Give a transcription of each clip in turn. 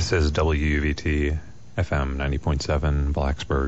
This is WUVT FM 90.7 Blacksburg.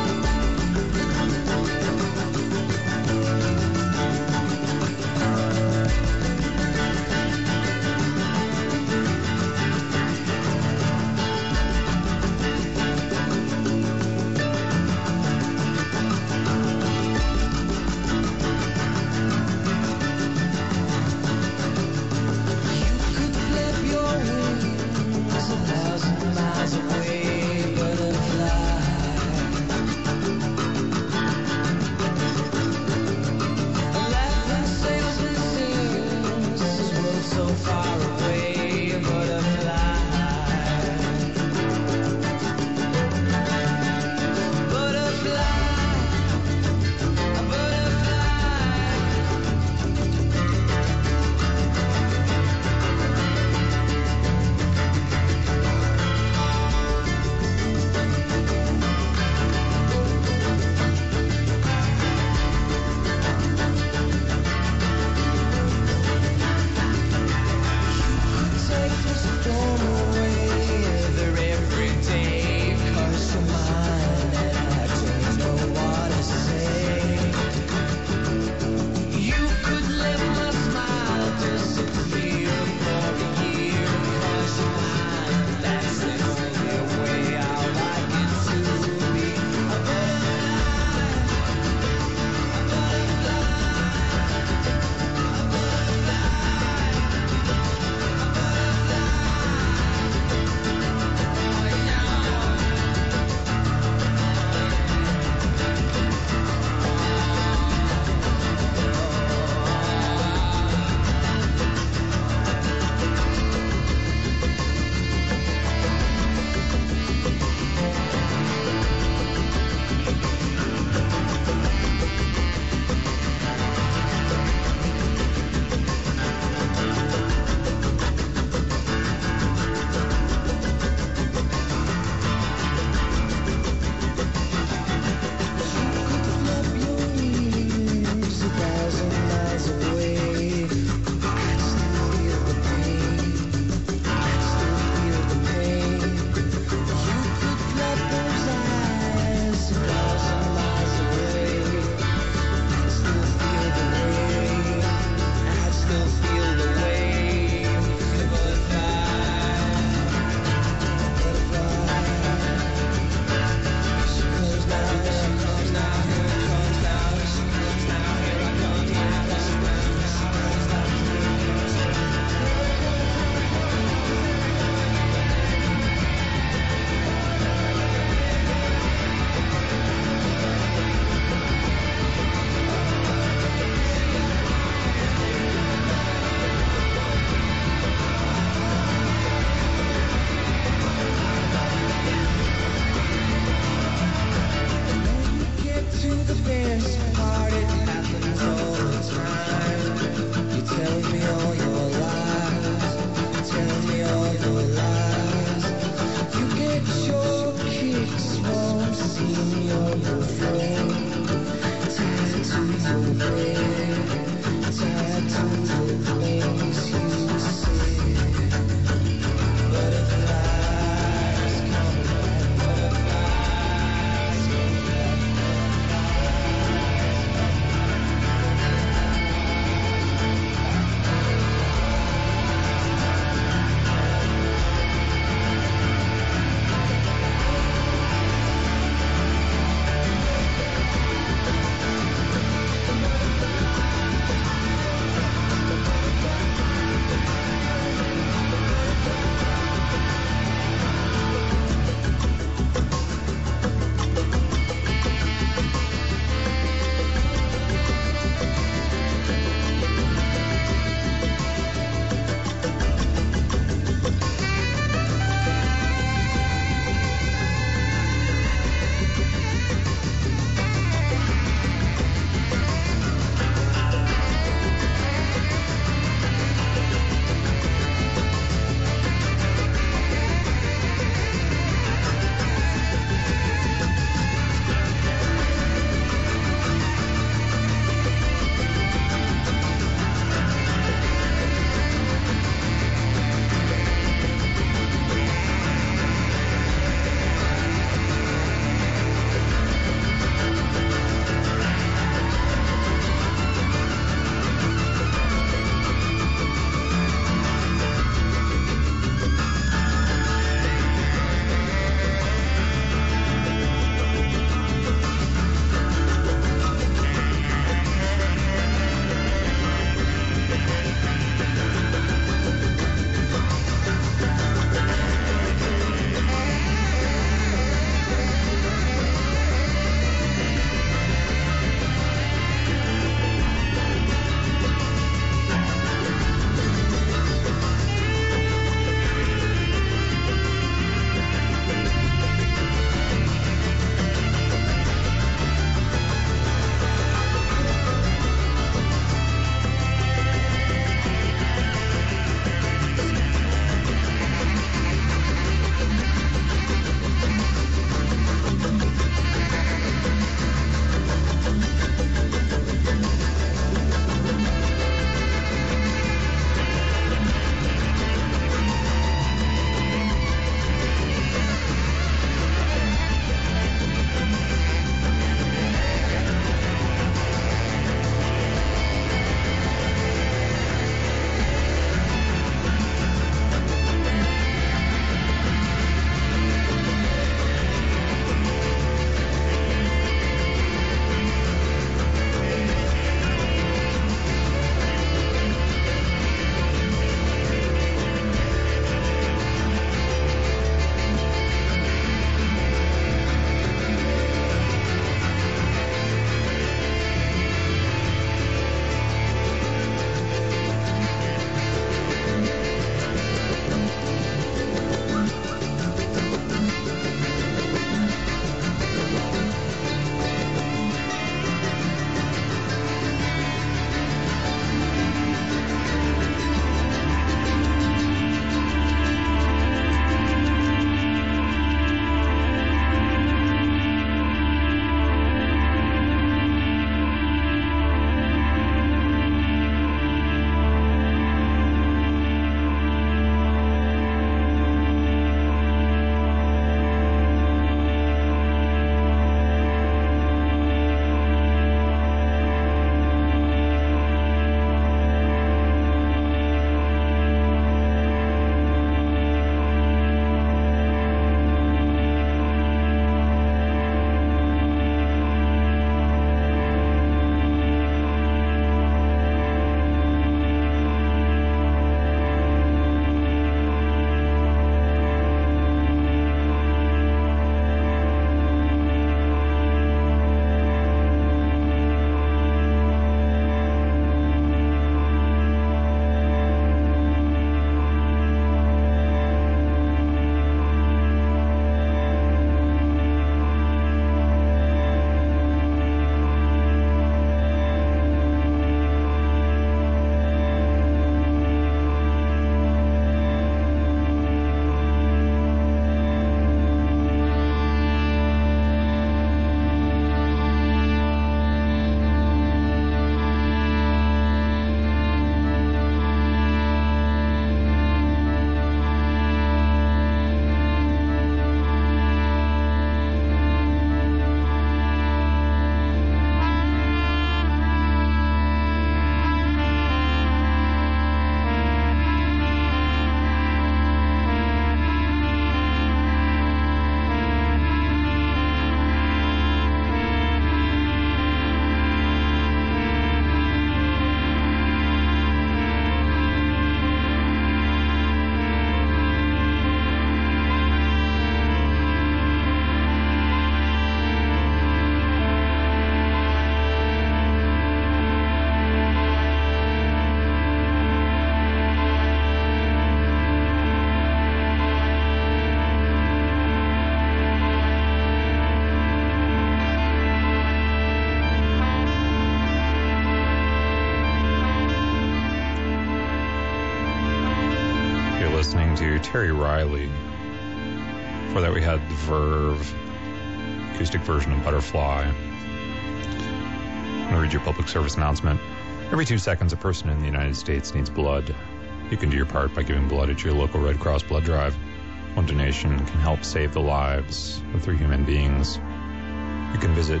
listening to Terry Riley. Before that, we had the Verve acoustic version of Butterfly. I'm going to read your public service announcement. Every 2 seconds, a person in the United States needs blood. You can do your part by giving blood at your local Red Cross blood drive. One donation can help save the lives of 3 human beings. You can visit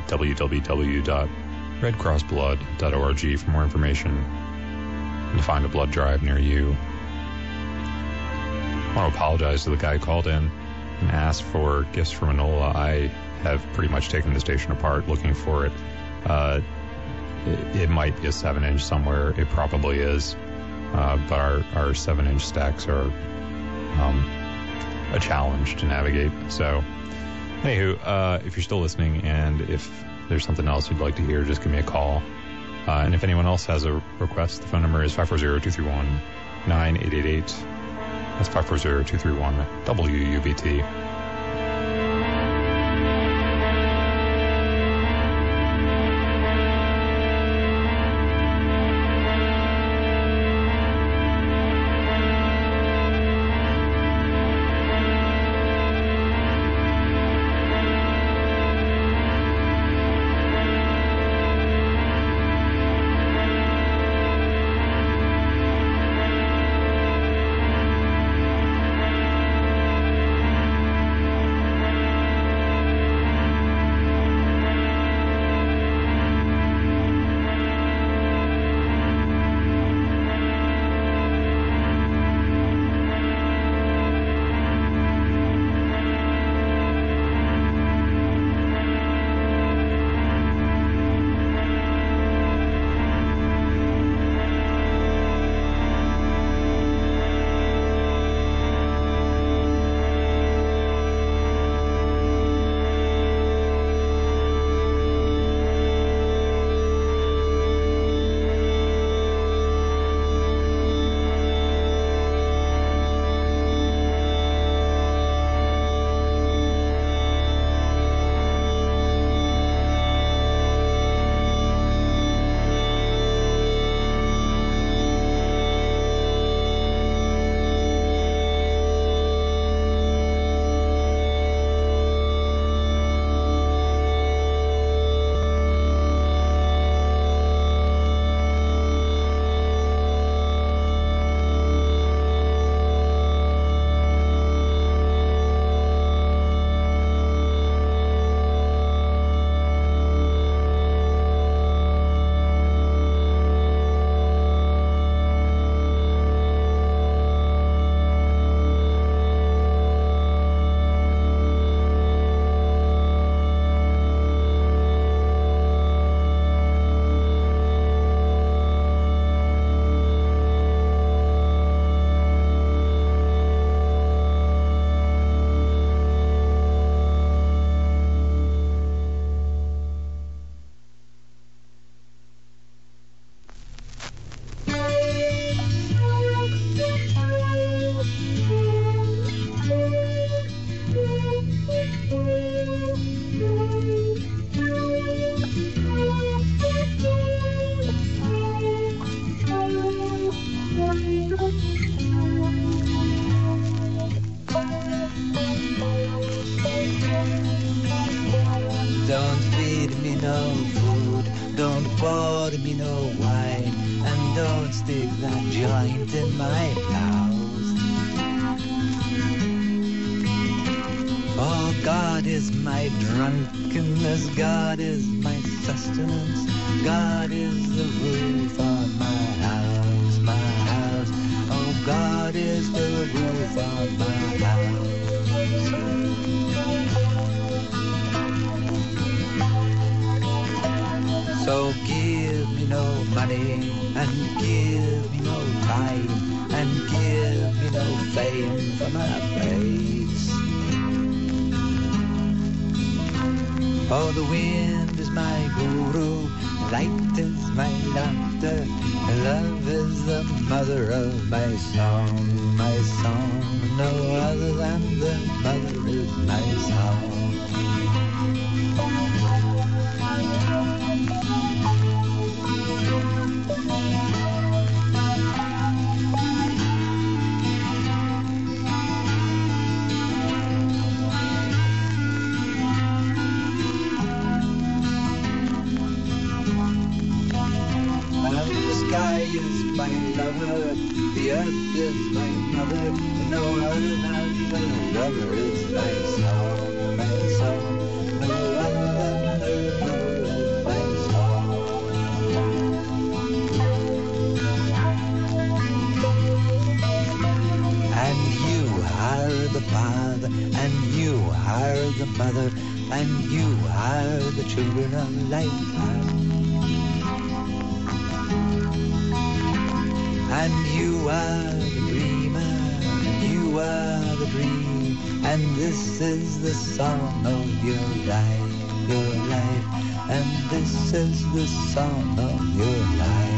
www.redcrossblood.org for more information and to find a blood drive near you. I want to apologize to the guy who called in and asked for gifts from Enola. I have pretty much taken the station apart looking for it. It might be a 7-inch somewhere. It probably is. But our 7-inch stacks are a challenge to navigate. So, anywho, if you're still listening and if there's something else you'd like to hear, just give me a call. And if anyone else has a request, the phone number is 540-231-9888. That's 540-231-WUBT. Don't feed me no food, don't pour me no wine, and don't stick that joint in my blouse. For God is my drunkenness, God is my sustenance, God is the roof on my house, my house. Oh, God is the roof on my house. So give me no money, and give me no time, and give me no fame for my face. Oh, the wind is my guru, light is my laughter, love is the mother of my song, no other than the mother is my song. sky is my lover, the earth is my mother, no other than the lover is my song, my song. No other than the lover is my song. And you are the father, and you are the mother, and you are the children of life. And you are the dreamer, and you are the dream, and this is the song of your life, and this is the song of your life.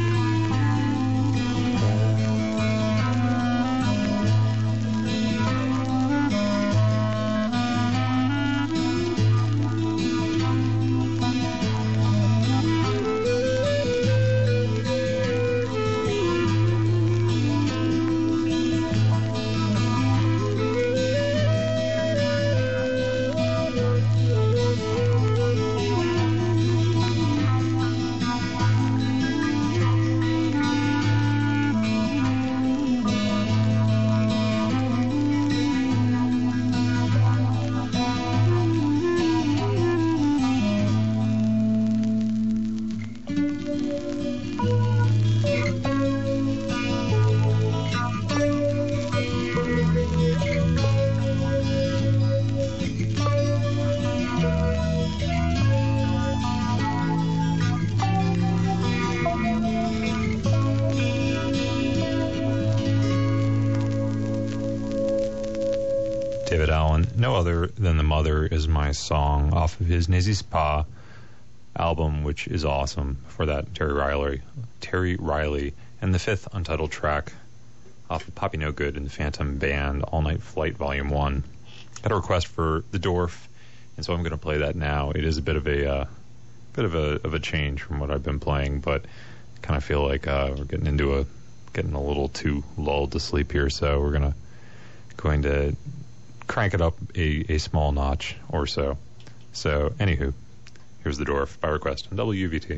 David Allen, No Other Than the Mother is my song off of his N'Existe Pas album, which is awesome for that Terry Riley, and the fifth untitled track off of Poppy No Good and the Phantom Band, All Night Flight Volume 1. Got a request for The Dwarf, and so I'm going to play that now. It is a bit of a change from what I've been playing, but I kind of feel like we're getting a little too lulled to sleep here, so we're going to crank it up a small notch or so. So, anywho, here's The Dwarf by request on WVT.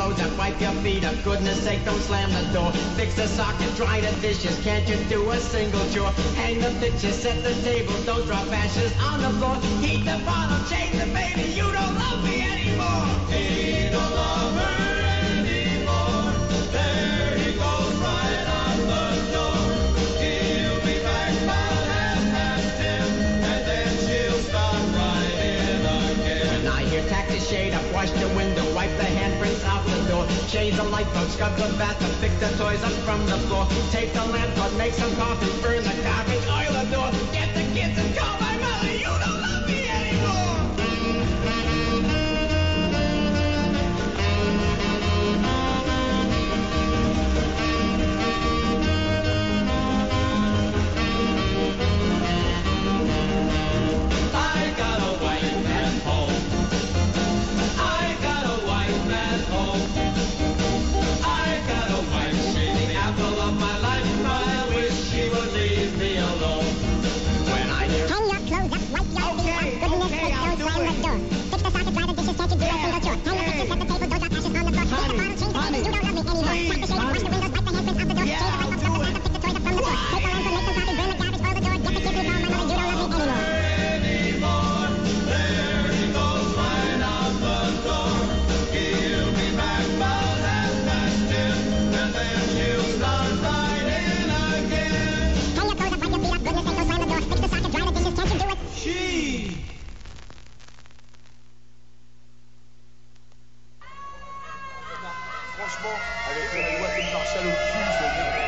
clothes up, wipe your feet up. Goodness sake, don't slam the door. Fix the socket, dry the dishes. Can't you do a single chore? Hang the pictures, set the table. Don't drop ashes on the floor. Heat the bottle, change the baby. You don't love me anymore. He don't love her anymore. There he goes right out the door. He'll be back about 10:30, and then she'll start right in again. When I hear tack the shade up, wash the window, wipe the handprints out the door, change the light bulb, scrub the bathroom, pick the toys up from the floor, take the lamp out, make some coffee, burn the garbage, oil the door, get the kids and call my mother. You don't love me anymore. I got a white man home. I got a white man home. I got a wife, she's the apple of my life. I wish she would leave me alone. When I hear hang your clothes up, wipe your feet up, goodness sake, don't slam the door. Fix the socket, dry the dishes, can't you do a single chore? Hang the pictures, set the table, don't drop ashes on the floor. Fix the bottle, change the baby, you don't love me anymore. Tack the shade, wash the windows, wipe the handprints out the door, change the light bulbs, scrub the bathroom, pick the toys up from the floor, take the lamp and make some coffee, burn the garbage, oil the door, get the kids and call my mother. You don't love me anymore. there he goes right out the door. He'll be back about 10:30, and then she'll start right in again. Hang your clothes up, wipe your feet up, goodness sake, don't slam the door. Fix the socket, dry the dishes, can't you do it? She. Franchement, avec la loi de Marshall au cul,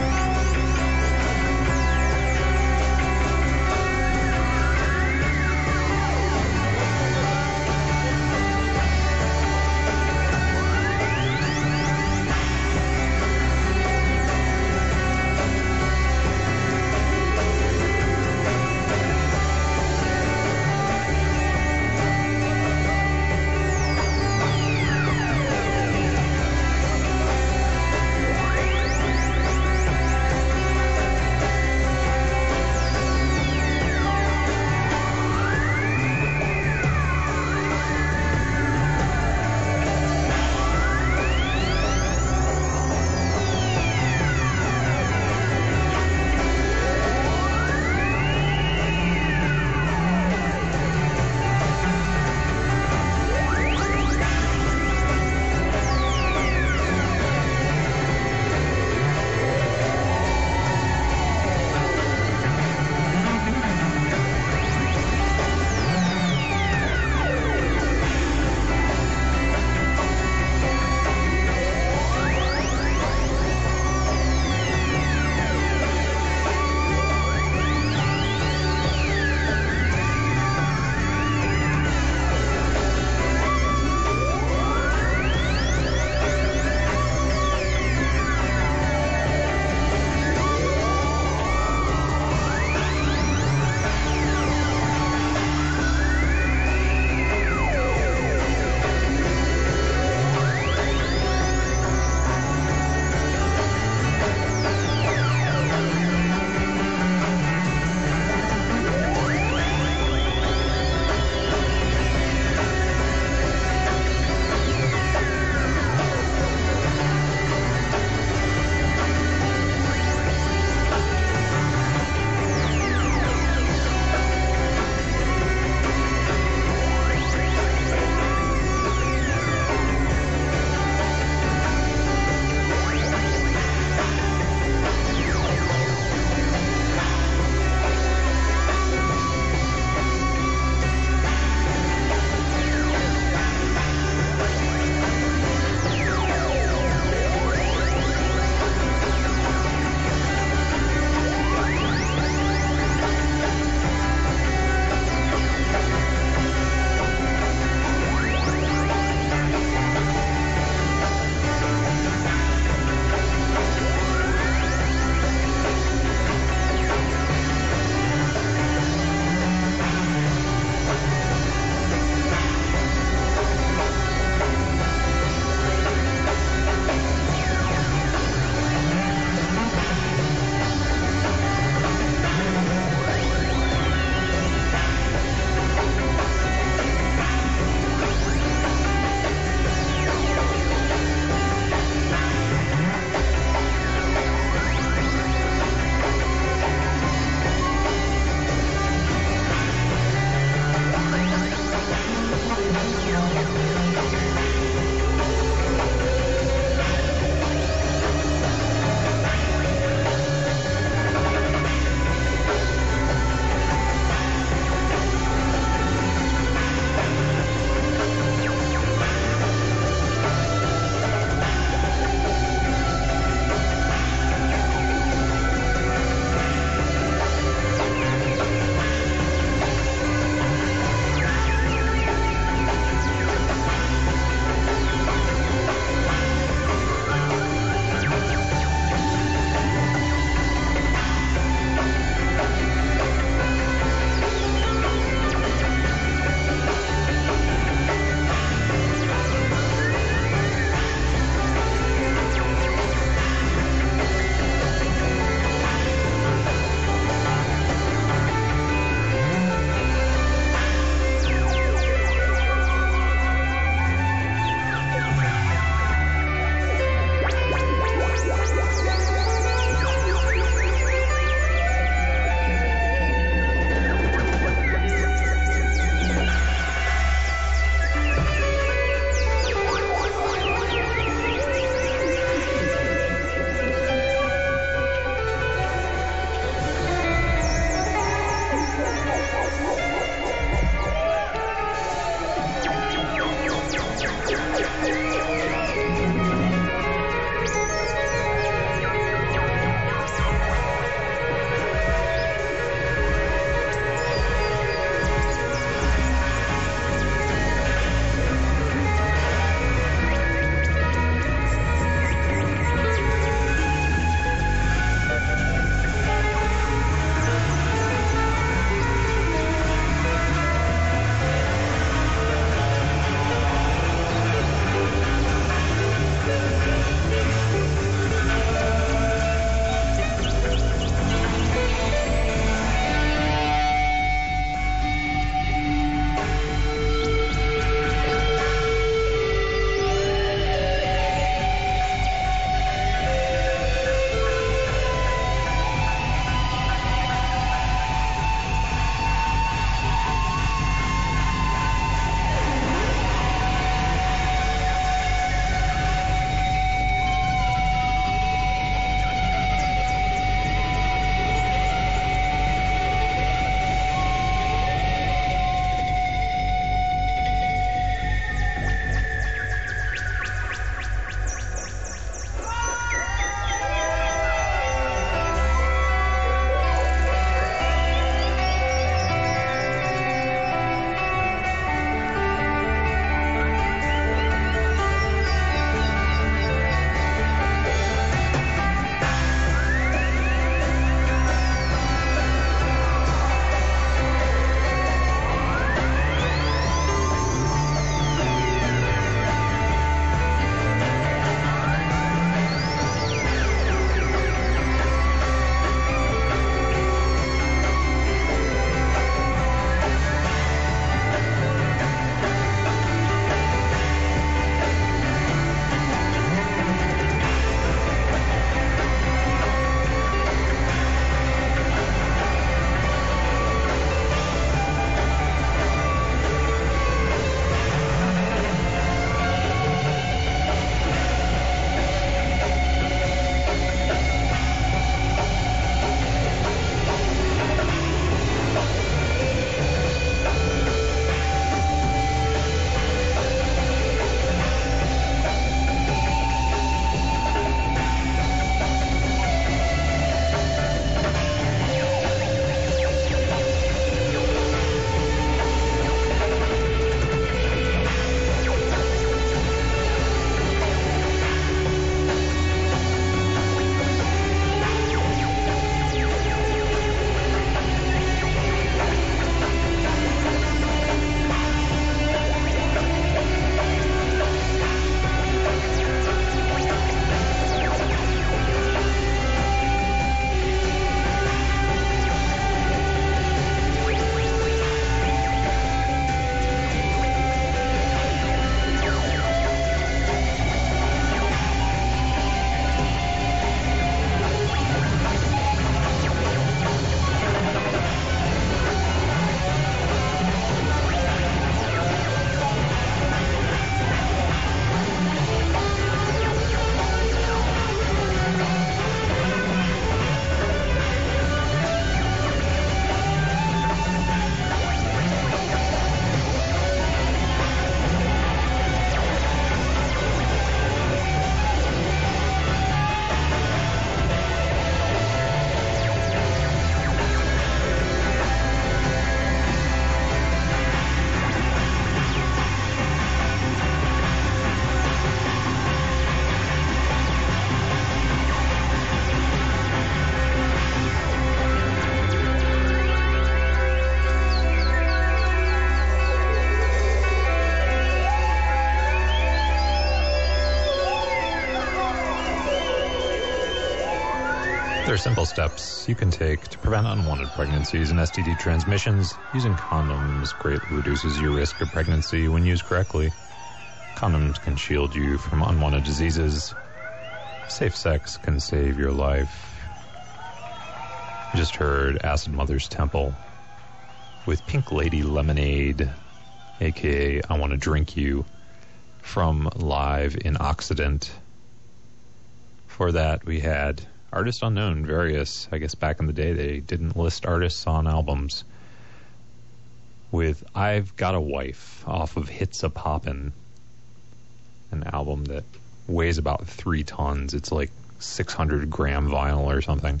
are simple steps you can take to prevent unwanted pregnancies and STD transmissions. Using condoms greatly reduces your risk of pregnancy when used correctly. Condoms can shield you from unwanted diseases. Safe sex can save your life. You just heard Acid Mother's Temple with Pink Lady Lemonade, a.k.a. I Want to Drink You, from Live in Occident. For that, we had Artist Unknown, Various. I guess back in the day, they didn't list artists on albums. With I've Got a Wife off of Hits a Poppin', an album that weighs about 3 tons. It's like 600-gram vinyl or something.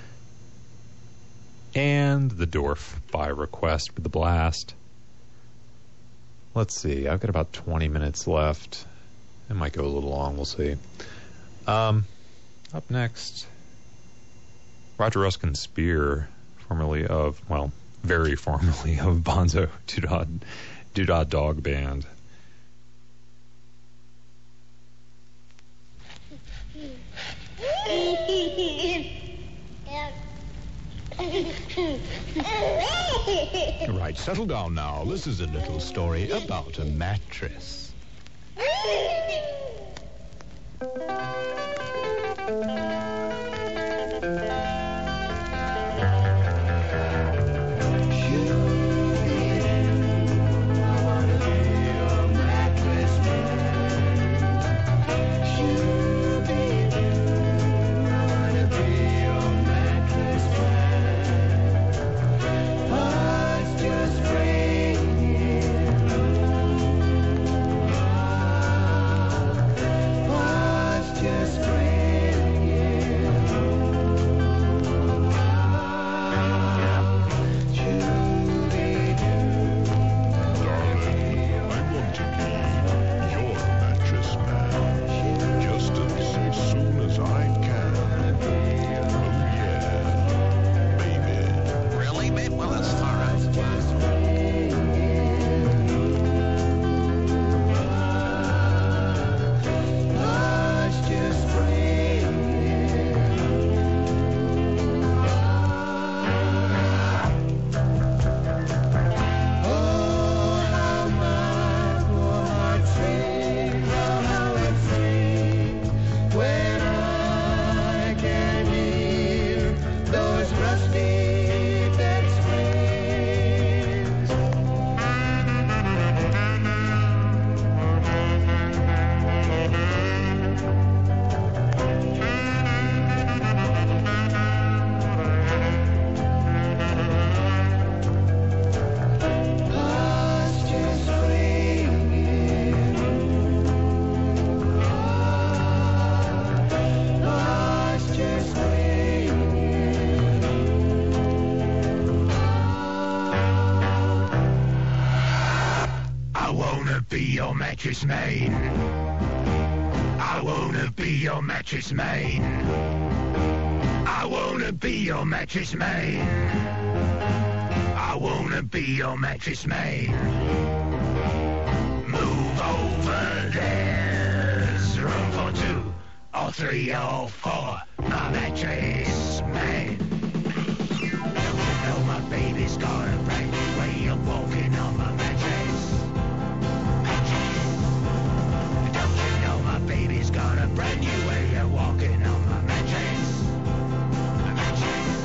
And The Dwarf by Request with The Blast. Let's see, I've got about 20 minutes left. It might go a little long, we'll see. Up next, Roger Ruskin Spear, formerly of, well, very formerly of Bonzo Doodah Dog Band. Right, settle down now. This is a little story about a mattress. Mattress man. I wanna be your mattress man. I wanna be your mattress man. I wanna be your mattress man. Move over, there's room for 2 or 3 or 4. My mattress man. Don't you know my baby's got a brand new way of walking on my mattress? Baby's got a brand new way of walking on my mattress. My mattress.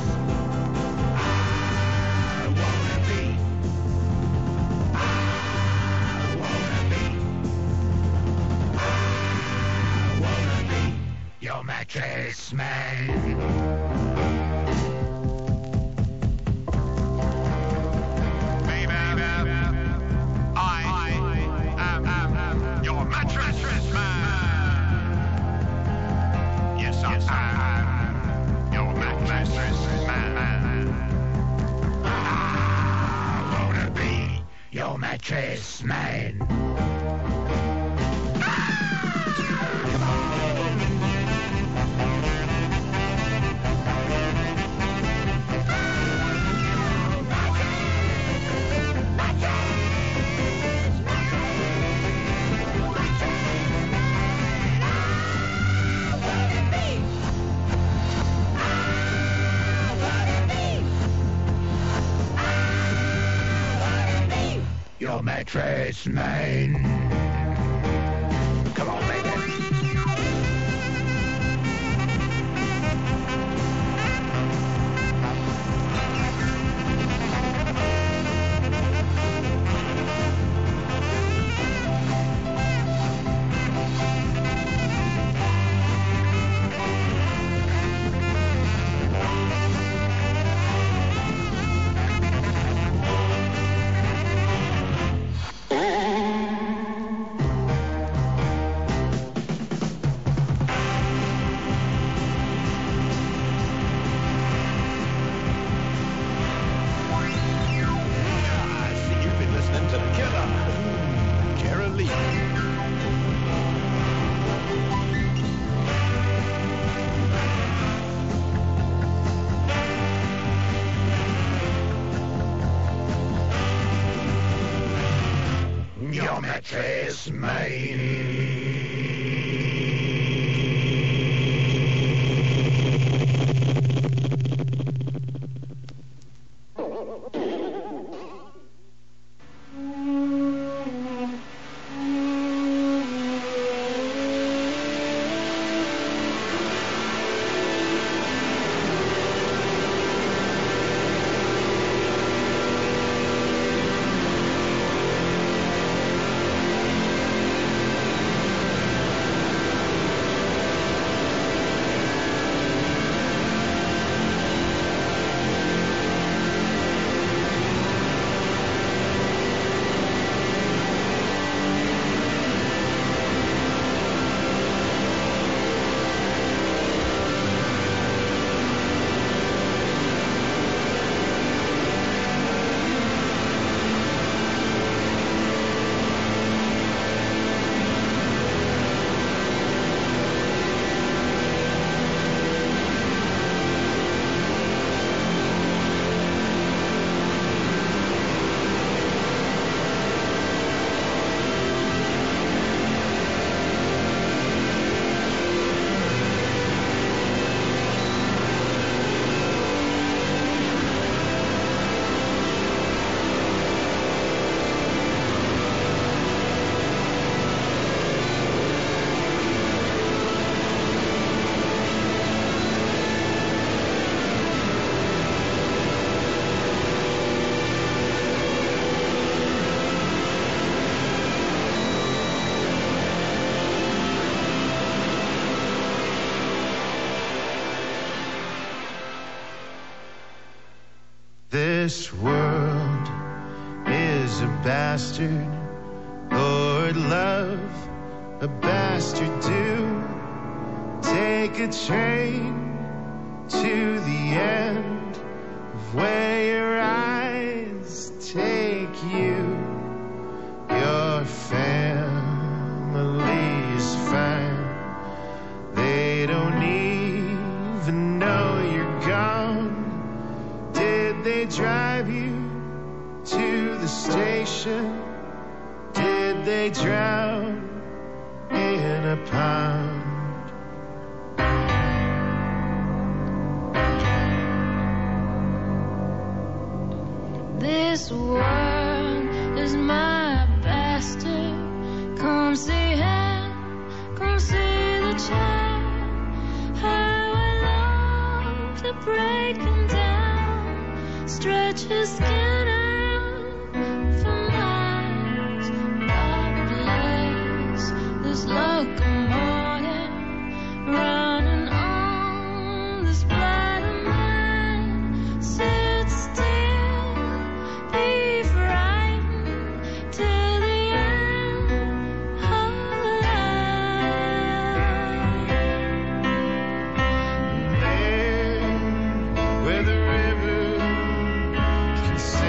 I wanna be your mattress man. Mattress man. mattress man. Come on, baby. Your mattress man. This world is a bastard, Lord love, a bastard do. Take a train to the end of where your eyes take you. Your family's fine, they don't even know you're gone. Did they drive you to the station? Did they drown in a pond? This world is my bastard. Come see him, come see the child. How I love to break him down, stretch his skin out for miles. God bless this locomotive running on this blood of mine. Sit still, be frightened till the end of life. There, where the river can say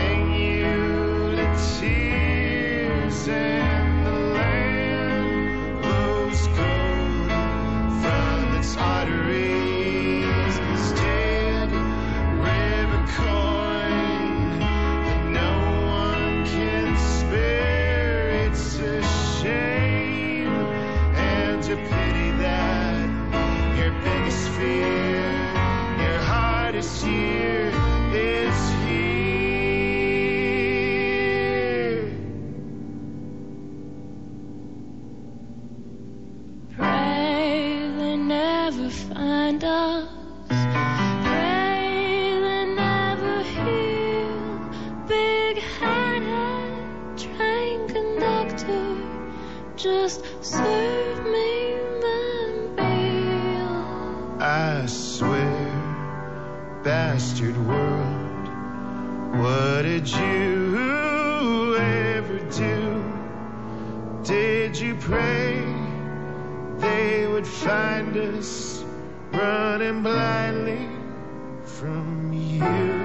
just serve me my meal. I swear, bastard world, what did you ever do? Did you pray they would find us running blindly from you?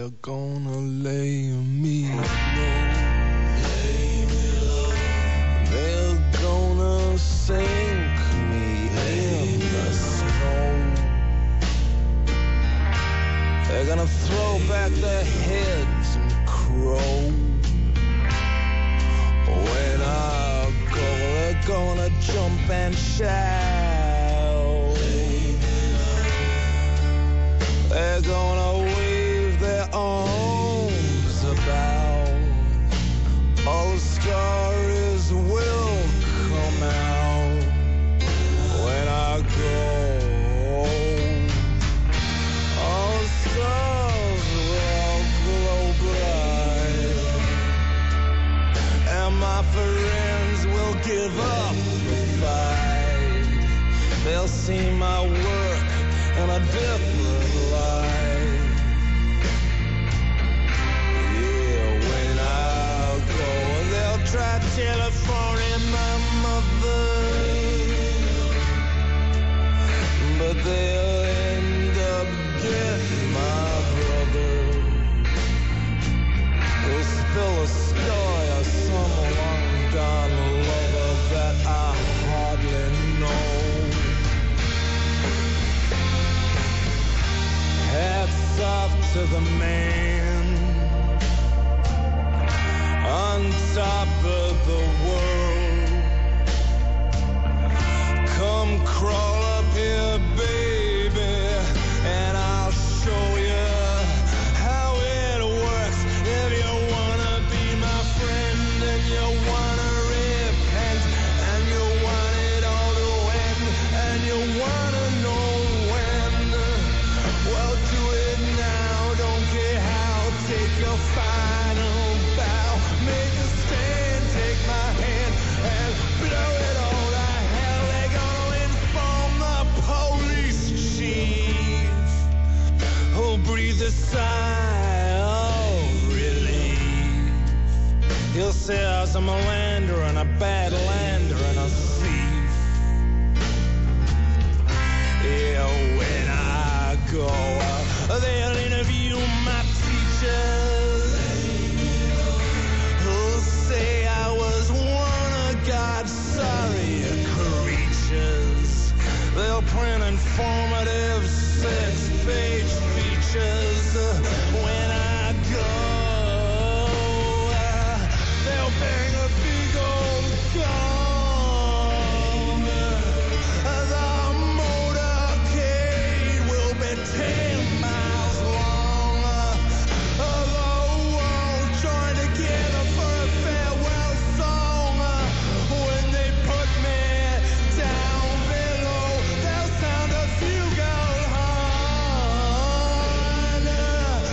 they're gonna lay me low. They're gonna sink me in the snow. They're gonna throw back their heads and crow. When I go, they're gonna jump and shout. They're gonna wave their arms about. All the stars will come out when I go. All the stars will glow bright, and my friends will give up the fight. They'll see my work in a different light. Yeah, when I go, they'll try telephoning my mother, but they'll end up getting my brother. They'll spill a story of some long-gone lover that I hardly know. Hats off to the man on top of the world. Come crawl up here, baby, and I'll show you how it works. If you wanna be my friend and you wanna repent and you want it all to end and you wanna know when, well, do it now, don't care how. Take your final bow, make a stand, take my hand and blow it all to hell. They're gonna inform the police chief, who'll breathe a sigh of relief. He'll say I was a melander and a bad lander and a thief. Yeah, when I go, they'll interview my teachers, who'll say I was one of God's sorry creatures. They'll print informative 6-page features